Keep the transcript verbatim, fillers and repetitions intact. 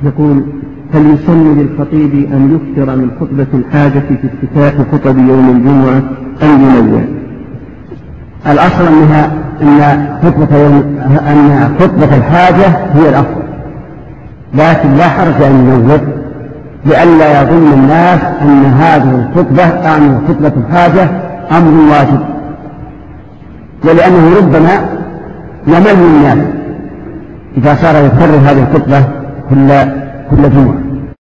يقول: هل يسن للخطيب أن يكثر من خطبة الحاجة في افتتاح خطب يوم الجمعة أم ينوع؟ الأصل أنها أن خطبة يوم أن خطبة الحاجة هي الأفضل، لكن لا حرج أن ينوع لئلا يظن الناس أن هذه الخطبة أعني خطبة الحاجة أمر واجب، ولأنه ربما يمل الناس إذا صار يكرر هذه الخطبة كل كل جمعة.